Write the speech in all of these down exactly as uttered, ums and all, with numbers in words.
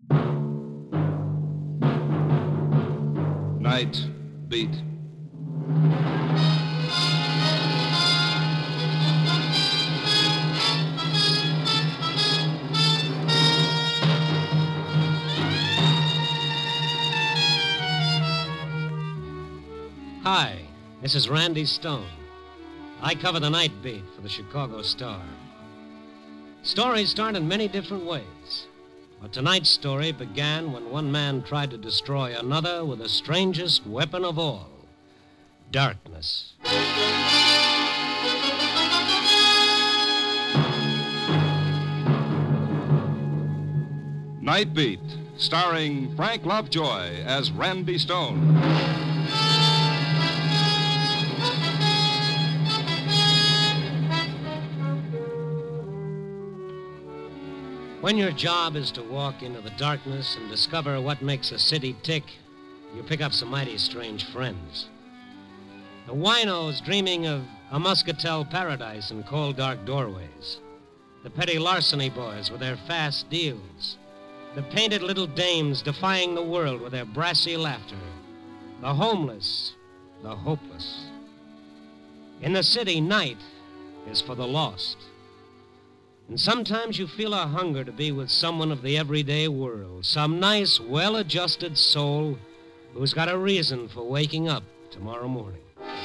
Night Beat. Hi, this is Randy Stone. I cover the night beat for the Chicago Star. Stories start in many different ways. But tonight's story began when one man tried to destroy another with the strangest weapon of all, darkness. Night Beat, starring Frank Lovejoy as Randy Stone. When your job is to walk into the darkness and discover what makes a city tick, you pick up some mighty strange friends. The winos dreaming of a muscatel paradise in cold, dark doorways. The petty larceny boys with their fast deals. The painted little dames defying the world with their brassy laughter. The homeless, the hopeless. In the city, night is for the lost. And sometimes you feel a hunger to be with someone of the everyday world, some nice, well-adjusted soul who's got a reason for waking up tomorrow morning.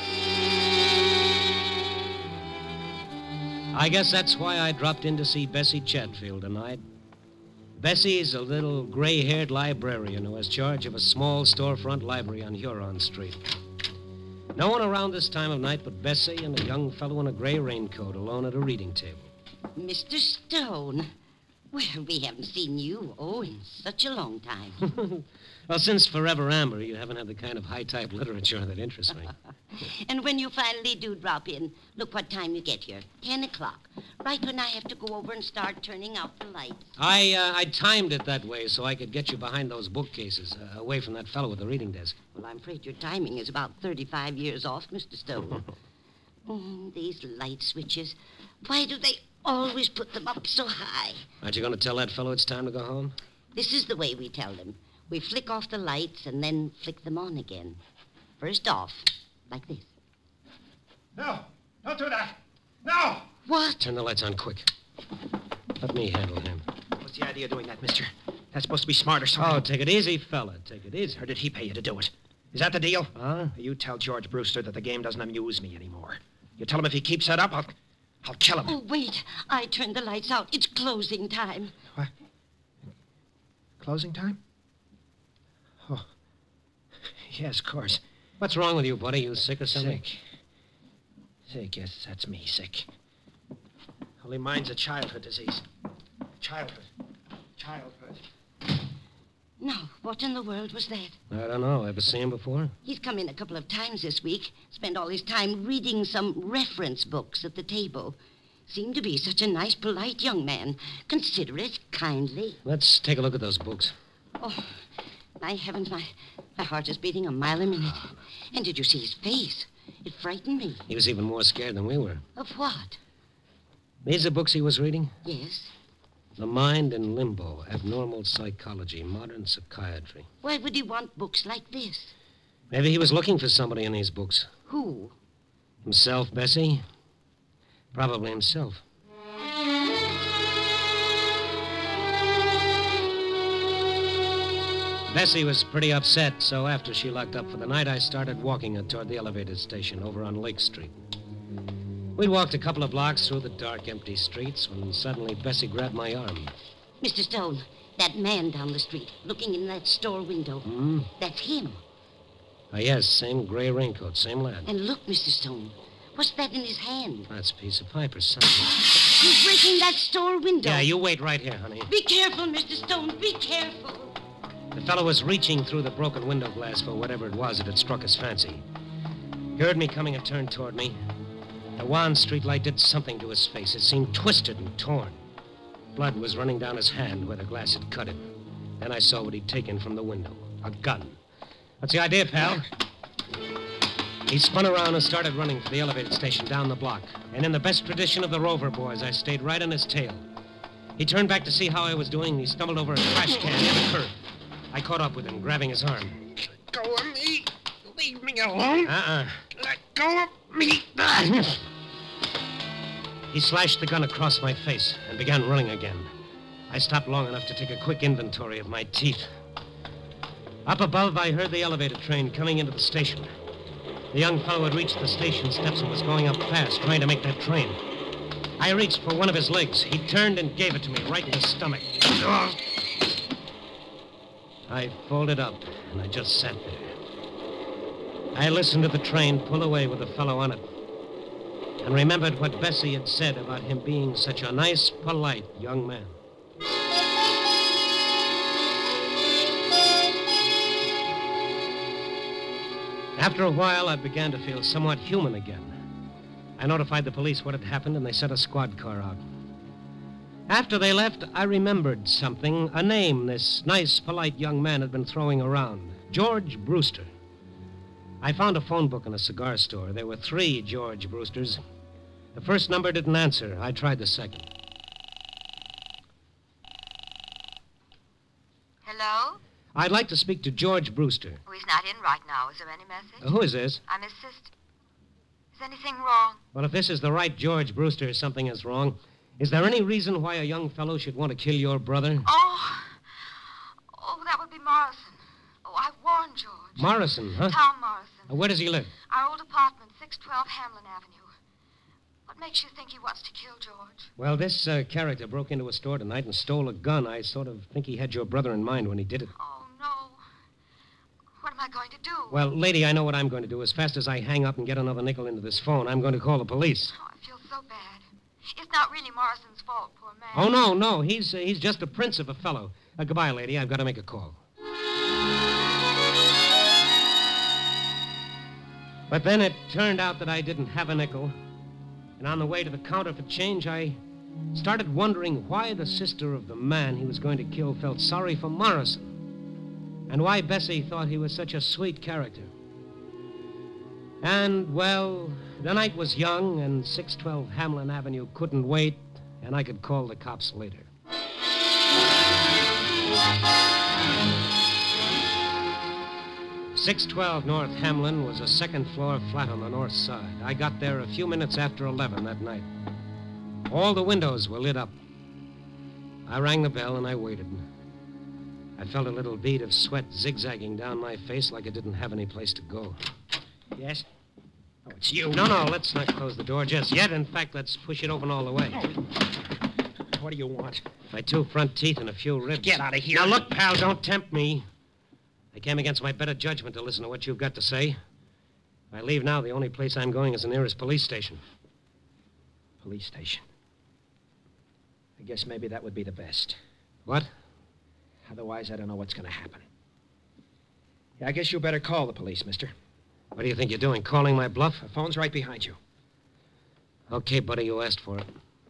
I guess that's why I dropped in to see Bessie Chatfield tonight. Bessie's a little gray-haired librarian who has charge of a small storefront library on Huron Street. No one around this time of night but Bessie and a young fellow in a gray raincoat alone at a reading table. Mister Stone. Well, we haven't seen you, oh, in such a long time. Well, since Forever Amber, you haven't had the kind of high-type literature that interests me. And when you finally do drop in, look what time you get here. Ten o'clock. Right when I have to go over and start turning out the lights. I, uh, I timed it that way so I could get you behind those bookcases, uh, away from that fellow with the reading desk. Well, I'm afraid your timing is about thirty-five years off, Mister Stone. Oh, these light switches. Why do they always put them up so high? Aren't you going to tell that fellow it's time to go home? This is the way we tell them. We flick off the lights and then flick them on again. First off, like this. No, don't do that. No! What? Turn the lights on quick. Let me handle him. What's the idea of doing that, mister? That's supposed to be smart or something. Oh, take it easy, fella. Take it easy. Or did he pay you to do it? Is that the deal? Huh? You tell George Brewster that the game doesn't amuse me anymore. You tell him if he keeps that up, I'll, I'll kill him. Oh, wait. I turned the lights out. It's closing time. What? Closing time? Oh. Yes, of course. What's wrong with you, buddy? You sick or something? Sick. Sick, yes, that's me, sick. Only mine's a childhood disease. Childhood. Childhood. No, what in the world was that? I don't know. Ever seen him before? He's come in a couple of times this week. Spent all his time reading some reference books at the table. Seemed to be such a nice, polite young man. Considerate, kindly. Let's take a look at those books. Oh, my heavens, my, my heart is beating a mile a minute. And did you see his face? It frightened me. He was even more scared than we were. Of what? These are books he was reading? Yes. The Mind in Limbo, Abnormal Psychology, Modern Psychiatry. Why would he want books like this? Maybe he was looking for somebody in these books. Who? Himself, Bessie? Probably himself. Bessie was pretty upset, so after she locked up for the night, I started walking her toward the elevated station over on Lake Street. We'd walked a couple of blocks through the dark, empty streets when suddenly Bessie grabbed my arm. Mister Stone, that man down the street, looking in that store window. Hmm? That's him. Oh, yes, same gray raincoat, same lad. And look, Mister Stone, what's that in his hand? That's a piece of pipe or something. He's breaking that store window. Yeah, you wait right here, honey. Be careful, Mister Stone, be careful. The fellow was reaching through the broken window glass for whatever it was that had struck his fancy. He heard me coming and turned toward me. The wan streetlight did something to his face. It seemed twisted and torn. Blood was running down his hand where the glass had cut it. Then I saw what he'd taken from the window. A gun. What's the idea, pal? He spun around and started running for the elevated station down the block. And in the best tradition of the Rover boys, I stayed right on his tail. He turned back to see how I was doing, and he stumbled over a trash can near the curb. I caught up with him, grabbing his arm. Let go of me. Leave me alone. Uh-uh. Let go of me. He slashed the gun across my face and began running again. I stopped long enough to take a quick inventory of my teeth. Up above, I heard the elevator train coming into the station. The young fellow had reached the station steps and was going up fast, trying to make that train. I reached for one of his legs. He turned and gave it to me right in the stomach. I folded up, and I just sat there. I listened to the train pull away with the fellow on it, and remembered what Bessie had said about him being such a nice, polite young man. After a while, I began to feel somewhat human again. I notified the police what had happened, and they sent a squad car out. After they left, I remembered something, a name this nice, polite young man had been throwing around, George Brewster. I found a phone book in a cigar store. There were three George Brewsters. The first number didn't answer. I tried the second. Hello? I'd like to speak to George Brewster. Oh, he's not in right now. Is there any message? Uh, who is this? I'm his sister. Is anything wrong? Well, if this is the right George Brewster, something is wrong. Is there any reason why a young fellow should want to kill your brother? Oh. Oh, that would be Morrison. Oh, I warned George. Morrison, huh? Tom Morrison. Uh, where does he live? Our old apartment, six twelve Hamlin Avenue. What makes you think he wants to kill George? Well, this uh, character broke into a store tonight and stole a gun. I sort of think he had your brother in mind when he did it. Oh, no. What am I going to do? Well, lady, I know what I'm going to do. As fast as I hang up and get another nickel into this phone, I'm going to call the police. Oh, I feel so bad. It's not really Morrison's fault, poor man. Oh, no, no. He's, uh, he's just a prince of a fellow. Uh, goodbye, lady. I've got to make a call. But then it turned out that I didn't have a nickel. And on the way to the counter for change, I started wondering why the sister of the man he was going to kill felt sorry for Morrison. And why Bessie thought he was such a sweet character. And, well, the night was young, and six twelve Hamlin Avenue couldn't wait, and I could call the cops later. six twelve North Hamlin was a second-floor flat on the north side. I got there a few minutes after eleven that night. All the windows were lit up. I rang the bell, and I waited. I felt a little bead of sweat zigzagging down my face like it didn't have any place to go. Yes? Oh, it's you. No, no, let's not close the door just yet. In fact, let's push it open all the way. Oh. What do you want? My two front teeth and a few ribs. Get out of here. Now, look, pal, don't tempt me. I came against my better judgment to listen to what you've got to say. If I leave now, the only place I'm going is the nearest police station. Police station. I guess maybe that would be the best. What? Otherwise, I don't know what's going to happen. Yeah, I guess you better call the police, mister. What do you think you're doing, calling my bluff? The phone's right behind you. Okay, buddy, you asked for it.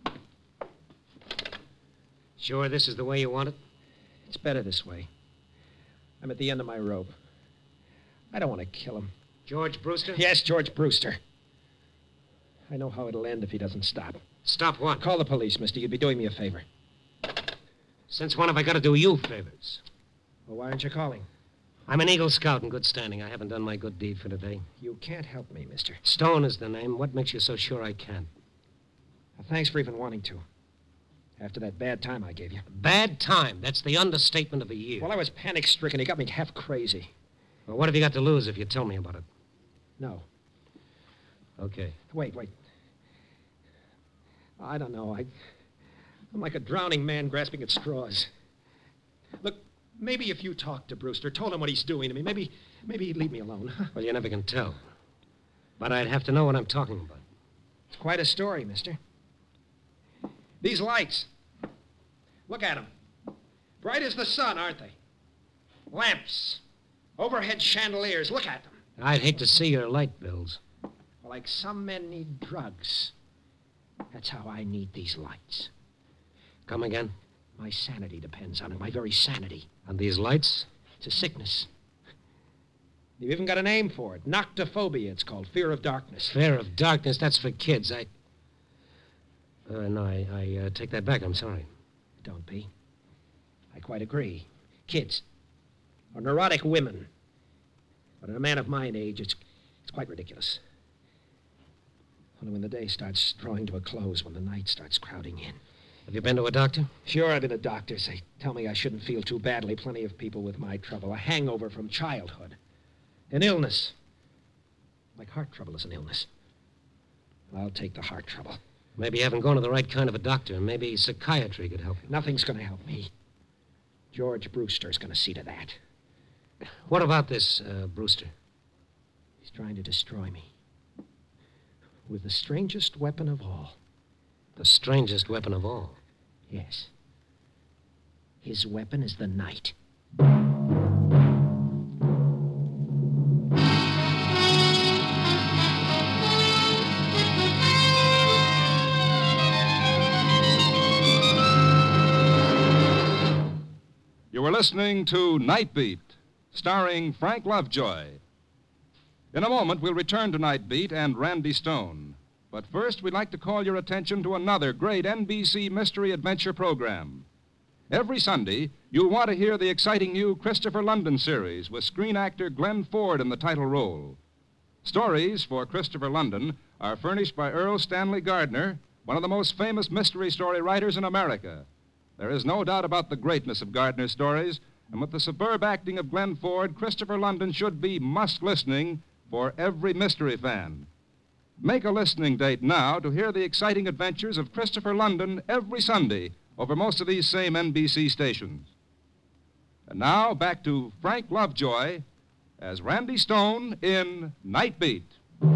Sure this is the way you want it? It's better this way. I'm at the end of my rope. I don't want to kill him. George Brewster? Yes, George Brewster. I know how it'll end if he doesn't stop. Stop what? Call the police, mister. You'd be doing me a favor. Since when have I got to do you favors? Well, why aren't you calling? I'm an Eagle Scout in good standing. I haven't done my good deed for today. You can't help me, mister. Stone is the name. What makes you so sure I can? Well, thanks for even wanting to. After that bad time I gave you. Bad time? That's the understatement of the year. Well, I was panic-stricken. He got me half crazy. Well, what have you got to lose if you tell me about it? No. Okay. Wait, wait. I don't know. I, I'm like a drowning man grasping at straws. Look, maybe if you talked to Brewster, told him what he's doing to me, maybe, maybe he'd leave me alone. Well, you never can tell. But I'd have to know what I'm talking about. It's quite a story, mister. These lights. Look at them. Bright as the sun, aren't they? Lamps. Overhead chandeliers. Look at them. I'd hate to see your light bills. Well, like some men need drugs. That's how I need these lights. Come again? My sanity depends on it. My very sanity. On these lights? It's a sickness. You've even got a name for it. Noctophobia, it's called. Fear of darkness. Fear of darkness? That's for kids. I... Uh, no, I, I uh, take that back. I'm sorry. don't be. I quite agree. Kids. Or neurotic women. But in a man of my age, it's, it's quite ridiculous. Only when the day starts drawing to a close, when the night starts crowding in. Have you been to a doctor? Sure, I've been to doctors. They tell me I shouldn't feel too badly. Plenty of people with my trouble. A hangover from childhood. An illness. Like heart trouble is an illness. I'll take the heart trouble. Maybe you haven't gone to the right kind of a doctor. Maybe psychiatry could help you. Nothing's going to help me. George Brewster's going to see to that. What about this, uh, Brewster? He's trying to destroy me. With the strangest weapon of all. The strangest weapon of all? Yes. His weapon is the night. You were listening to Night Beat, starring Frank Lovejoy. In a moment, we'll return to Night Beat and Randy Stone. But first, we'd like to call your attention to another great N B C mystery adventure program. Every Sunday, you'll want to hear the exciting new Christopher London series with screen actor Glenn Ford in the title role. Stories for Christopher London are furnished by Earl Stanley Gardner, one of the most famous mystery story writers in America. There is no doubt about the greatness of Gardner's stories, and with the superb acting of Glenn Ford, Christopher London should be must-listening for every mystery fan. Make a listening date now to hear the exciting adventures of Christopher London every Sunday over most of these same N B C stations. And now, back to Frank Lovejoy as Randy Stone in Night Beat.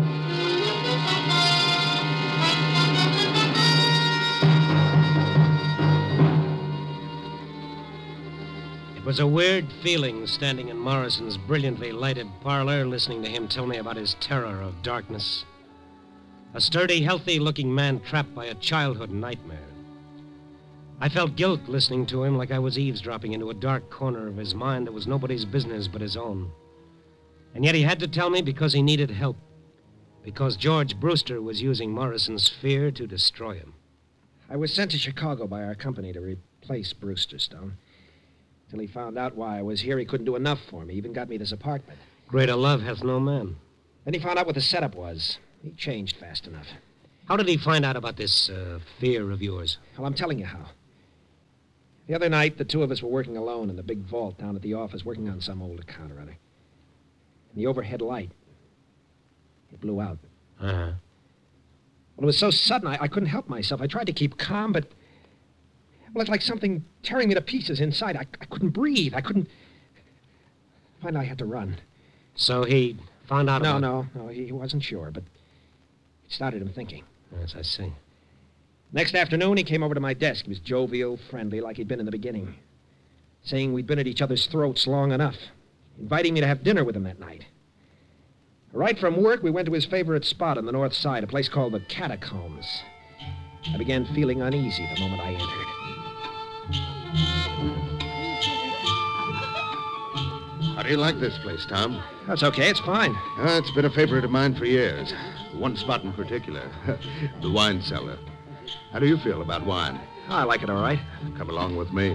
It was a weird feeling standing in Morrison's brilliantly lighted parlor listening to him tell me about his terror of darkness. A sturdy, healthy-looking man trapped by a childhood nightmare. I felt guilt listening to him like I was eavesdropping into a dark corner of his mind that was nobody's business but his own. And yet he had to tell me because he needed help. Because George Brewster was using Morrison's fear to destroy him. I was sent to Chicago by our company to replace Brewster, Stone. Till he found out why I was here, he couldn't do enough for me. He even got me this apartment. Greater love hath no man. Then he found out what the setup was. He changed fast enough. How did he find out about this uh, fear of yours? Well, I'm telling you how. The other night, the two of us were working alone in the big vault down at the office, working on some old account or other. And the overhead light, it blew out. Uh-huh. Well, it was so sudden, I, I couldn't help myself. I tried to keep calm, but... Well, it's like something tearing me to pieces inside. I, I couldn't breathe. I couldn't... Finally, I had to run. So he found out No, about... no, no, he wasn't sure, but it started him thinking. Yes, I see. Next afternoon, he came over to my desk. He was jovial, friendly, like he'd been in the beginning. Saying we'd been at each other's throats long enough. Inviting me to have dinner with him that night. Right from work, we went to his favorite spot on the north side, a place called the Catacombs. I began feeling uneasy the moment I entered. How do you like this place, Tom? That's okay, it's fine. Uh, it's been a favorite of mine for years. One spot in particular, the wine cellar. How do you feel about wine? Oh, I like it all right. Come along with me.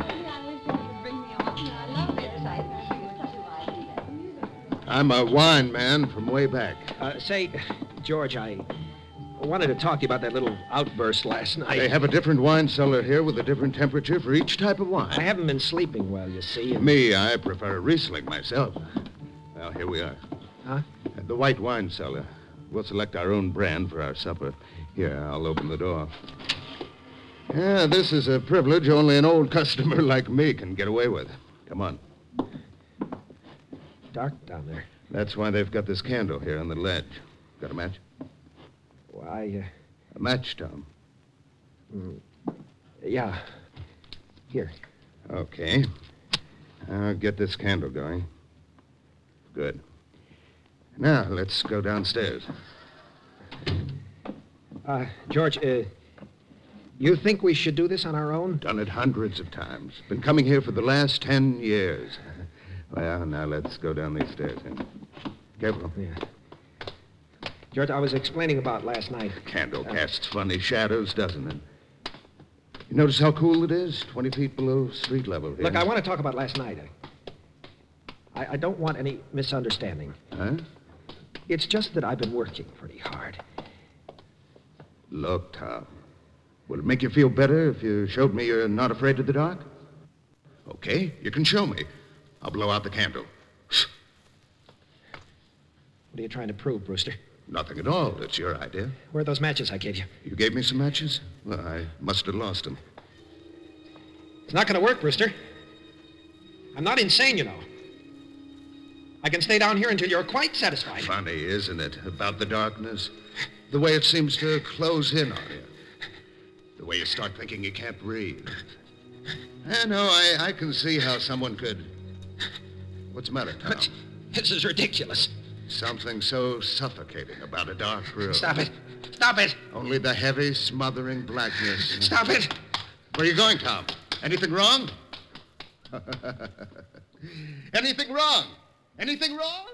I'm a wine man from way back. Uh, say, George, I wanted to talk to you about that little outburst last night. They have a different wine cellar here with a different temperature for each type of wine. I haven't been sleeping well, you see. And... Me, I prefer a Riesling myself. Well, here we are. Huh? At the white wine cellar. We'll select our own brand for our supper. Here, I'll open the door. Yeah, this is a privilege only an old customer like me can get away with. Come on. Dark down there. That's why they've got this candle here on the ledge. Got a match? Why, uh... A match, Tom. Mm, yeah. Here. Okay. I'll get this candle going. Good. Now, let's go downstairs. Uh, George, uh... you think we should do this on our own? Done it hundreds of times. Been coming here for the last ten years. Well, now let's go down these stairs. Huh? Careful. Yeah. George, I was explaining about last night. The candle casts funny shadows, doesn't it? You notice how cool it is? twenty feet below street level here. Look, I want to talk about last night. I, I don't want any misunderstanding. Huh? It's just that I've been working pretty hard. Look, Tom. Will it make you feel better if you showed me you're not afraid of the dark? Okay, you can show me. I'll blow out the candle. What are you trying to prove, Brewster? Nothing at all. It's your idea. Where are those matches I gave you? You gave me some matches? Well, I must have lost them. It's not going to work, Brewster. I'm not insane, you know. I can stay down here until you're quite satisfied. Funny, isn't it, about the darkness? The way it seems to close in on you. The way you start thinking you can't breathe. I know, I, I can see how someone could... What's the matter, Tom? But this is ridiculous. Something so suffocating about a dark room. Stop it. Stop it. Only the heavy, smothering blackness. Stop it. Where are you going, Tom? Anything wrong? Anything wrong? Anything wrong?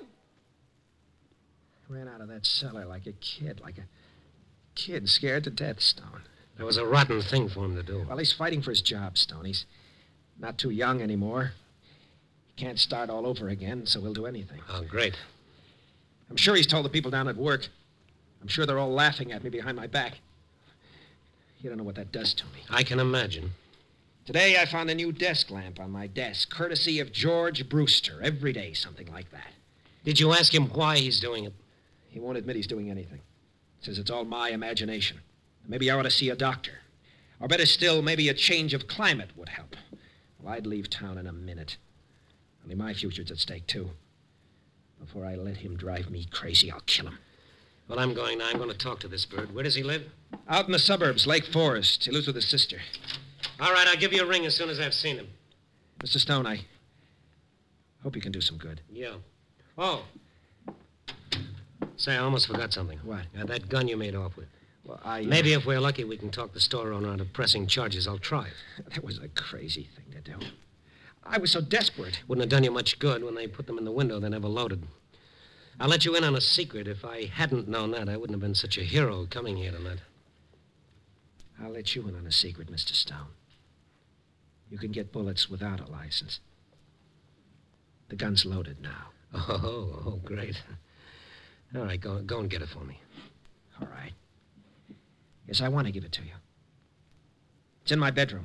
Ran out of that cellar like a kid, like a kid scared to death, Stone. That was a rotten thing for him to do. Well, he's fighting for his job, Stone. He's not too young anymore. He can't start all over again, so he'll do anything. Oh, great. I'm sure he's told the people down at work. I'm sure they're all laughing at me behind my back. You don't know what that does to me. I can imagine. Today I found a new desk lamp on my desk, courtesy of George Brewster. Every day, something like that. Did you ask him why he's doing it? He won't admit he's doing anything. Says it's all my imagination. Maybe I ought to see a doctor. Or better still, maybe a change of climate would help. Well, I'd leave town in a minute. Only my future's at stake, too. Before I let him drive me crazy, I'll kill him. Well, I'm going now. I'm going to talk to this bird. Where does he live? Out in the suburbs, Lake Forest. He lives with his sister. All right, I'll give you a ring as soon as I've seen him. Mister Stone, I hope you can do some good. Yeah. Oh. Say, I almost forgot something. What? Uh, that gun you made off with. Well, I... uh, Maybe if we're lucky, we can talk the store owner out of pressing charges. I'll try it. That was a crazy thing to do. I was so desperate. Wouldn't have done you much good. When they put them in the window, they never loaded. I'll let you in on a secret. If I hadn't known that, I wouldn't have been such a hero coming here tonight. I'll let you in on a secret, Mister Stone. You can get bullets without a license. The gun's loaded now. Oh, oh, great. All right, go, go and get it for me. All right. Yes, I want to give it to you. It's in my bedroom.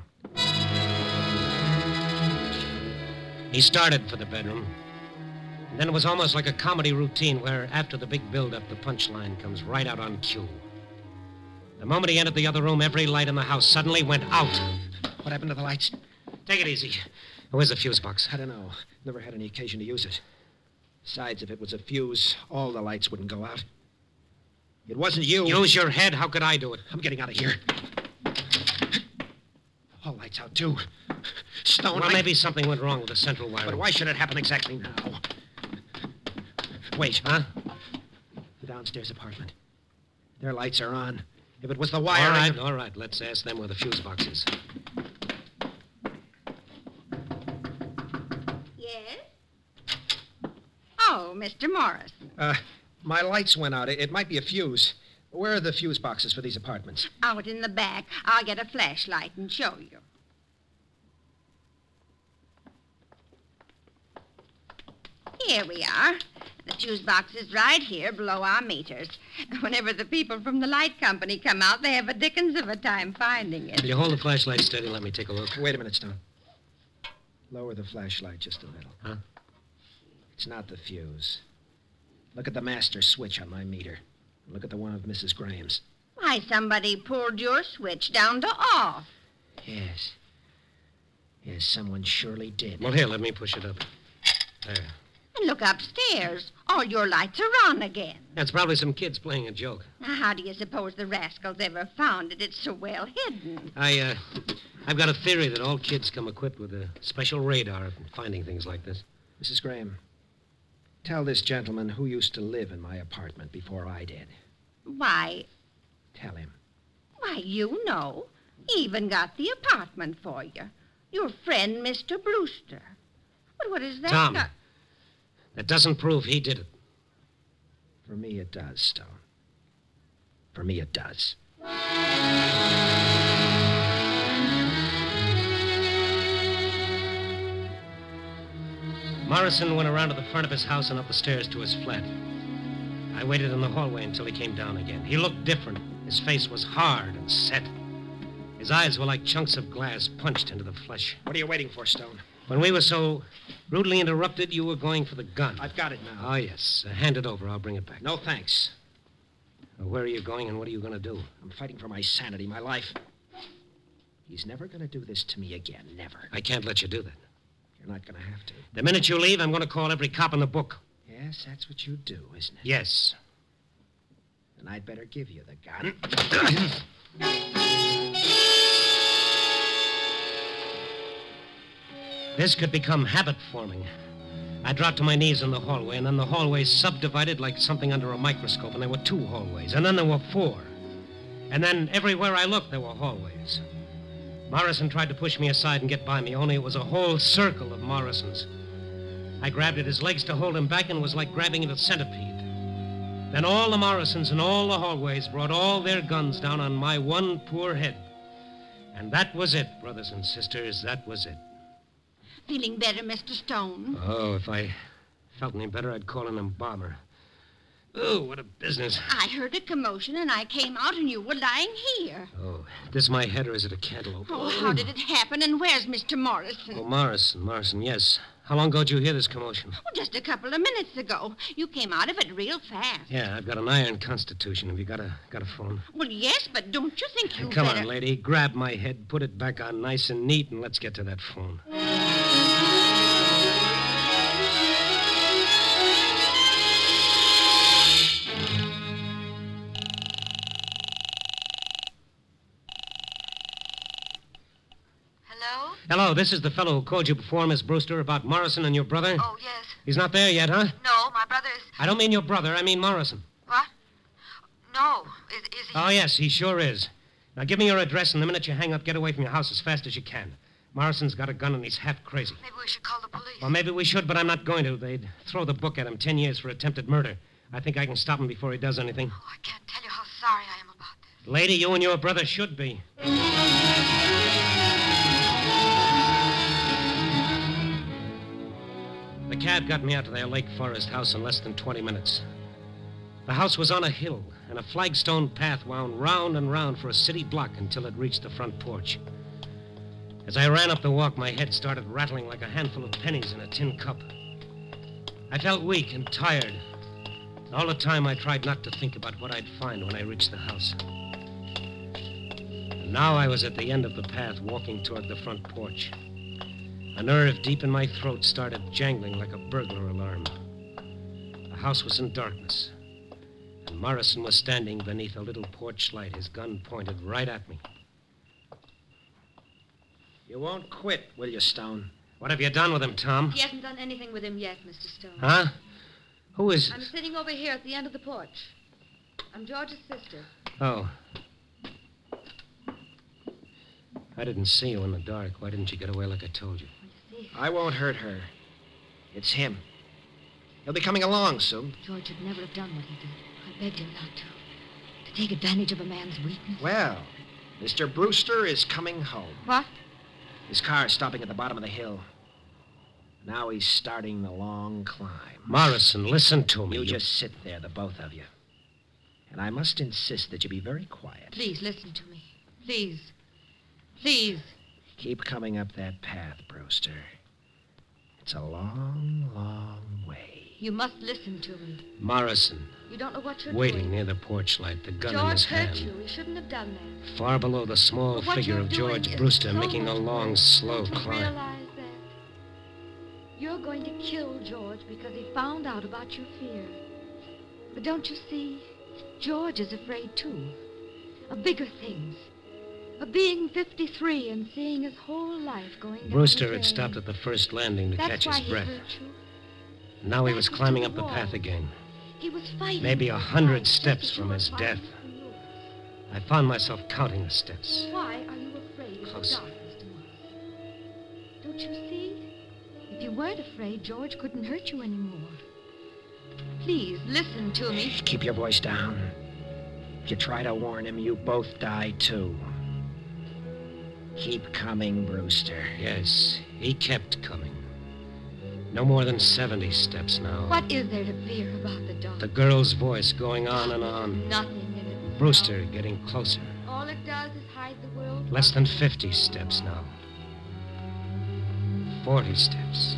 He started for the bedroom. And then it was almost like a comedy routine where, after the big build-up, the punchline comes right out on cue. The moment he entered the other room, every light in the house suddenly went out. What happened to the lights? Take it easy. Where's the fuse box? I don't know. Never had any occasion to use it. Besides, if it was a fuse, all the lights wouldn't go out. It wasn't you. Use your head. How could I do it? I'm getting out of here. All lights out, too. Stone, Well, I... maybe something went wrong with the central wiring. But why should it happen exactly now? Wait. Huh? The downstairs apartment. Their lights are on. If it was the All wiring... right, all right. Let's ask them where the fuse box is. Yes? Oh, Mister Morris. Uh, my lights went out. It, it might be a fuse. Where are the fuse boxes for these apartments? Out in the back. I'll get a flashlight and show you. Here we are. The fuse box is right here below our meters. Whenever the people from the light company come out, they have a dickens of a time finding it. Will you hold the flashlight steady and let me take a look? Wait a minute, Stone. Lower the flashlight just a little. Huh? It's not the fuse. Look at the master switch on my meter. Look at the one of Missus Graham's. Why, somebody pulled your switch down to off. Yes. Yes, someone surely did. Well, here, let me push it up. There. And look upstairs. All your lights are on again. That's probably some kids playing a joke. Now, how do you suppose the rascals ever found it? It's so well hidden. I, uh, I've got a theory that all kids come equipped with a special radar for finding things like this. Missus Graham, tell this gentleman who used to live in my apartment before I did. Why, Tell him. why, you know. He even got the apartment for you. Your friend, Mister Brewster. But what is that? Tom. got- That doesn't prove he did it. For me, it does, Stone. For me, it does. Morrison went around to the front of his house and up the stairs to his flat. I waited in the hallway until he came down again. He looked different. His face was hard and set. His eyes were like chunks of glass punched into the flesh. What are you waiting for, Stone? When we were so rudely interrupted, you were going for the gun. I've got it now. Oh, yes. Uh, hand it over. I'll bring it back. No, thanks. Uh, where are you going and what are you going to do? I'm fighting for my sanity, my life. He's never going to do this to me again. Never. I can't let you do that. You're not going to have to. The minute you leave, I'm going to call every cop in the book. Yes, that's what you do, isn't it? Yes. Then I'd better give you the gun. This could become habit-forming. I dropped to my knees in the hallway, and then the hallway subdivided like something under a microscope, and there were two hallways, and then there were four. And then everywhere I looked, there were hallways. Morrison tried to push me aside and get by me, only it was a whole circle of Morrisons. I grabbed at his legs to hold him back, and it was like grabbing at a centipede. Then all the Morrisons in all the hallways brought all their guns down on my one poor head. And that was it, brothers and sisters, that was it. Feeling better, Mister Stone? Oh, if I felt any better, I'd call an embalmer. Oh, what a business. I heard a commotion, and I came out, and you were lying here. Oh, this my head, or is it a cantaloupe? Oh, how did it happen, and where's Mister Morrison? Oh, Morrison, Morrison, yes. How long ago did you hear this commotion? Oh, just a couple of minutes ago. You came out of it real fast. Yeah, I've got an iron constitution. Have you got a got a phone? Well, yes, but don't you think you Come better... on, lady. Grab my head, put it back on nice and neat, and let's get to that phone. Hello? Hello, this is the fellow who called you before, Miss Brewster, about Morrison and your brother. Oh, yes. He's not there yet, huh? No, my brother's... I don't mean your brother. I mean Morrison. What? No. Is, is he... Oh, yes, he sure is. Now, give me your address, and the minute you hang up, get away from your house as fast as you can. Morrison's got a gun, and he's half crazy. Maybe we should call the police. Well, maybe we should, but I'm not going to. They'd throw the book at him, ten years for attempted murder. I think I can stop him before he does anything. Oh, I can't tell you how sorry I am about this. Lady, you and your brother should be. The cab got me out to their Lake Forest house in less than twenty minutes. The house was on a hill, and a flagstone path wound round and round for a city block until it reached the front porch. As I ran up the walk, my head started rattling like a handful of pennies in a tin cup. I felt weak and tired. All the time, I tried not to think about what I'd find when I reached the house. And now I was at the end of the path, walking toward the front porch. A nerve deep in my throat started jangling like a burglar alarm. The house was in darkness, and Morrison was standing beneath a little porch light, his gun pointed right at me. You won't quit, will you, Stone? What have you done with him, Tom? He hasn't done anything with him yet, Mister Stone. Huh? Who is I'm it? sitting over here at the end of the porch. I'm George's sister. Oh. I didn't see you in the dark. Why didn't you get away like I told you? You see, I won't hurt her. It's him. He'll be coming along soon. George would never have done what he did. I begged him not to. To take advantage of a man's weakness. Well, Mister Brewster is coming home. What? His car's stopping at the bottom of the hill. Now he's starting the long climb. Morrison, listen to me. You just sit there, the both of you. And I must insist that you be very quiet. Please listen to me. Please. Please. Keep coming up that path, Brewster. It's a long, long way. You must listen to me. Morrison, You don't know what you're waiting doing. near the porch light, the gun in George his hurt hand. you. He shouldn't have done that. Far below the small But what figure you're of doing George is Brewster so making a much long, worse. slow Don't you climb. realize that? You're going to kill George because he found out about your fear. But don't you see? George is afraid, too. Of bigger things. Of being fifty-three and seeing his whole life going down Brewster the had drain. stopped at the first landing to That's catch why his he breath. hurt you. Now he Back was into climbing the up the wall. path again. He was fighting. Maybe a for his hundred life, steps just as from you his were death. fighting for yours. I found myself counting the steps. Why are you afraid of Closer. the dark, Mister Morris? Don't you see? If you weren't afraid, George couldn't hurt you anymore. Please, listen to me. Keep your voice down. If you try to warn him, you both die, too. Keep coming, Brewster. Yes, he kept coming. No more than seventy steps now. What is there to fear about the dog? The girl's voice going on and on. Nothing in it. Brewster getting closer. All it does is hide the world. Less than fifty steps now. Forty steps.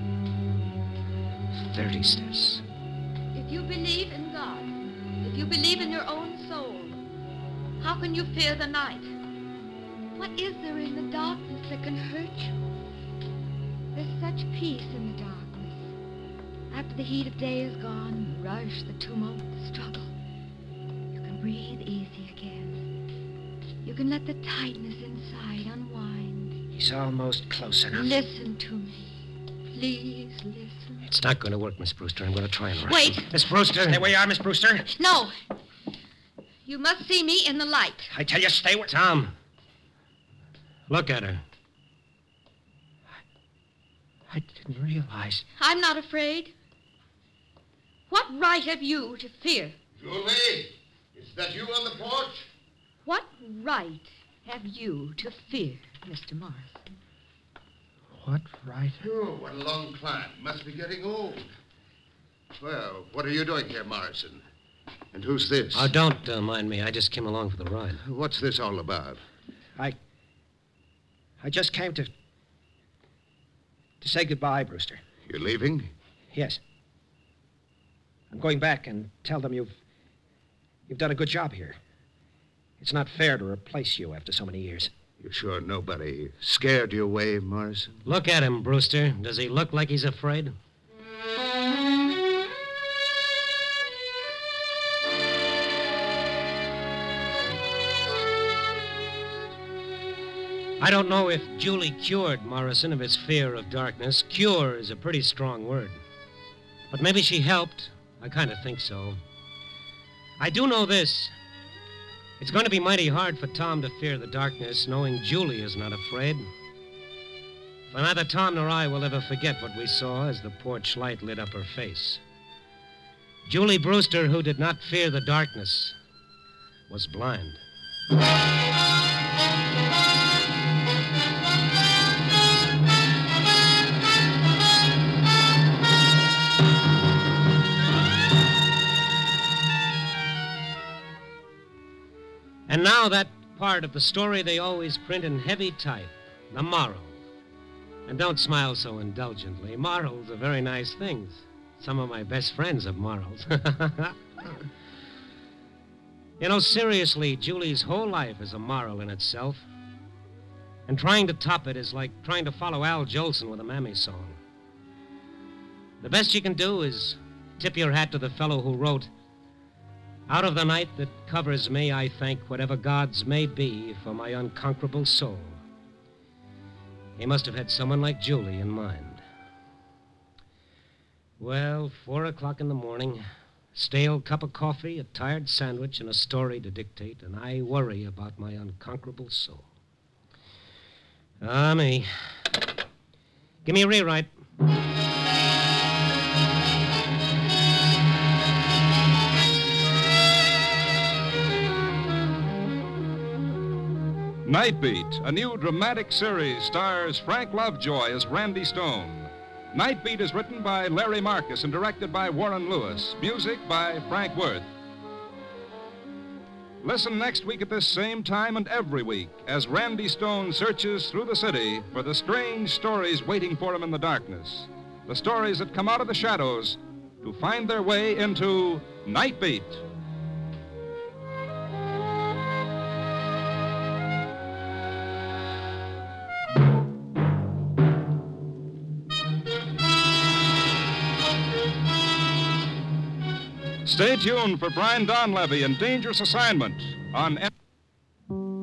Thirty steps. If you believe in God, if you believe in your own soul, how can you fear the night? What is there in the darkness that can hurt you? There's such peace in the darkness. After the heat of day is gone, the rush, the tumult, the struggle, you can breathe easy again. You can let the tightness inside unwind. He's almost close enough. Listen to me. Please listen. It's not going to work, Miss Brewster. I'm going to try and rush Wait. him. Miss Brewster. Stay where you are, Miss Brewster. No. You must see me in the light. I tell you, stay where... Tom. Look at her. I didn't realize. I'm not afraid. What right have you to fear? Julie, is that you on the porch? What right have you to fear, Mister Morris? What right? Oh, what a long climb. Must be getting old. Well, what are you doing here, Morrison? And who's this? Oh, don't uh, mind me. I just came along for the ride. What's this all about? I... I just came to... to say goodbye, Brewster. You're leaving? Yes. I'm going back and tell them you've... you've done a good job here. It's not fair to replace you after so many years. You're sure nobody scared you away, Morrison? Look at him, Brewster. Does he look like he's afraid? I don't know if Julie cured Morrison of his fear of darkness. Cure is a pretty strong word. But maybe she helped. I kind of think so. I do know this. It's going to be mighty hard for Tom to fear the darkness, knowing Julie is not afraid. For neither Tom nor I will ever forget what we saw as the porch light lit up her face. Julie Brewster, who did not fear the darkness, was blind. And now that part of the story they always print in heavy type, the moral. And don't smile so indulgently. Morals are very nice things. Some of my best friends have morals. You know, seriously, Julie's whole life is a moral in itself. And trying to top it is like trying to follow Al Jolson with a Mammy song. The best you can do is tip your hat to the fellow who wrote, "Out of the night that covers me, I thank whatever gods may be for my unconquerable soul." He must have had someone like Julie in mind. Well, four o'clock in the morning, stale cup of coffee, a tired sandwich, and a story to dictate, and I worry about my unconquerable soul. Ah, me. Give me a rewrite. Night Beat, a new dramatic series, stars Frank Lovejoy as Randy Stone. Night Beat is written by Larry Marcus and directed by Warren Lewis. Music by Frank Worth. Listen next week at this same time and every week as Randy Stone searches through the city for the strange stories waiting for him in the darkness. The stories that come out of the shadows to find their way into Night Beat. Stay tuned for Brian Donlevy and Dangerous Assignment on...